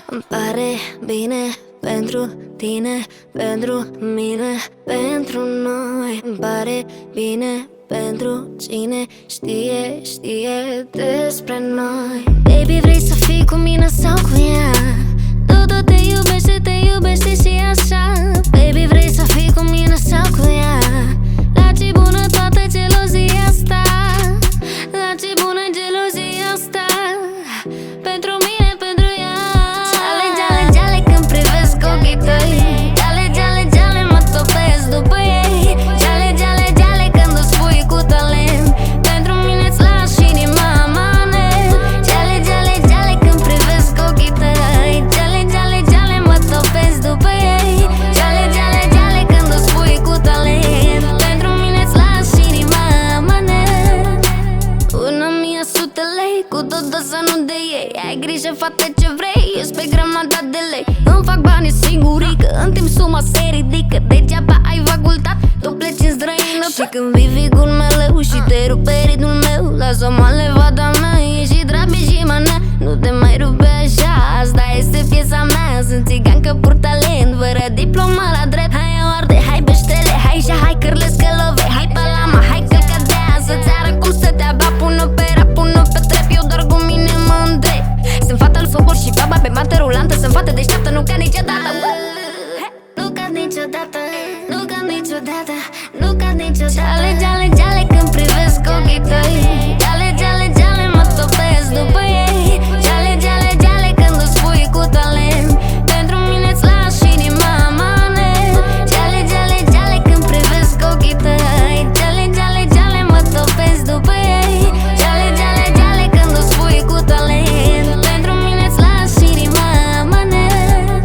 Îmi pare bine pentru tine, pentru mine, pentru noi. Îmi pare bine pentru cine știe despre noi. Baby, vrei să fii cu mine sau cu ea? Totul te iubește și așa. Baby, vrei să fii cu mine sau cu ea? La ce bună toată gelozia asta, la ce bună gelozia asta. Pentru mine, pentru ea. Jale, jale, jale când privesc ochii tăi. Jale, jale, jale mă topesc după ei. Jale, jale, jale când o spui cu talent. Pentru mine-ți lași inima amanet. Jale, jale, jale când privesc ochii tăi. Jale, jale, jale mă topesc după ei. Jale, jale, jale când o spui cu talent. Pentru mine-ți lași inima amanet. 1.100 lei cu tot să nu de ei. Ai grijă, fată, ce vrei, ești pe grămada de lei. Îmi fac banii singurică, în timp suma se ridică. Degeaba ai facultat, tu pleci în străină. Și când vii figul meleu și te rupe ritmul meu, lasă-mă levada mea, e și drabi și manea. Nu te mai rupe așa, asta este piesa mea. Sunt țigan că pur talent, fără diploma la drept. Hai arde, hai beștele, hai și hai cârle scălove. Hai pe lama, hai călcă de aia, să-ți arăt cum să te abia. Pun-o pe rap, pun-o pe trap, eu doar cu mine mă îndrept. Sunt fata lui Sobor și baba pe mată rulantă. Sunt fată deșteaptă, nu cad niciodată. Nu cad niciodată, nu cad niciodată, nu cad niciodată. Jale, jale, jale când privesc ochii tăi. Jale, jale, jale mă topesc după ei. Jale, jale, jale când o spui cu talent. Pentru mine-ți lași inima amanet. Jale, jale, jale când privesc ochii tăi. Jale, jale, jale mă topesc după ei. Jale, jale, jale când o spui cu talent. Pentru mine-ți lași inima amanet.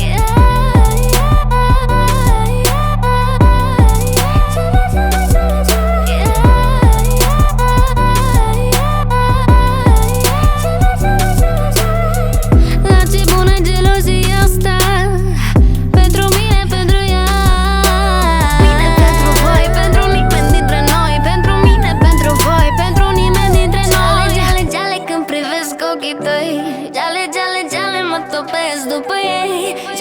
La ce bună gelozia asta. Pentru mine, pentru ea. Mine pentru voi, pentru nimeni dintre noi. Pentru mine, pentru voi, pentru nimeni dintre noi. Jale, jale, jale când privesc ochii tăi. Jale, jale, jale mă topesc după ei.